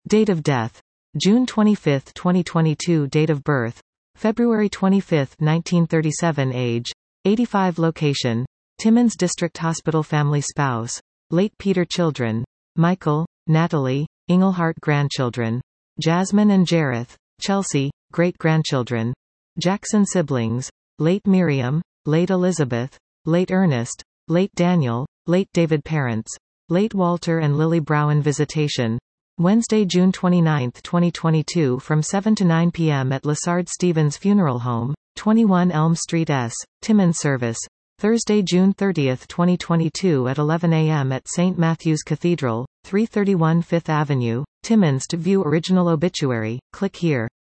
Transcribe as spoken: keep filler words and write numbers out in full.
Date of death: June twenty-fifth, twenty twenty-two. Date of birth: February twenty-fifth, nineteen thirty-seven. Age: eighty-five. Location: Timmins District Hospital. Family: spouse, late Peter. Children: Michael, Natalie, Engelhart. Grandchildren: Jasmine and Jareth, Chelsea. Great-grandchildren: Jackson. Siblings: late Miriam, late Elizabeth, late Ernest, late Daniel, late David. Parents: late Walter and Lily Brown. Visitation: Wednesday, June twenty-ninth, twenty twenty-two from seven to nine p m at Lassard Stevens Funeral Home, twenty-one Elm Street S, Timmins. Service: Thursday, June thirtieth, twenty twenty-two at eleven a m at Saint Matthew's Cathedral, three thirty-one Fifth Avenue, Timmins. To view original obituary, click here.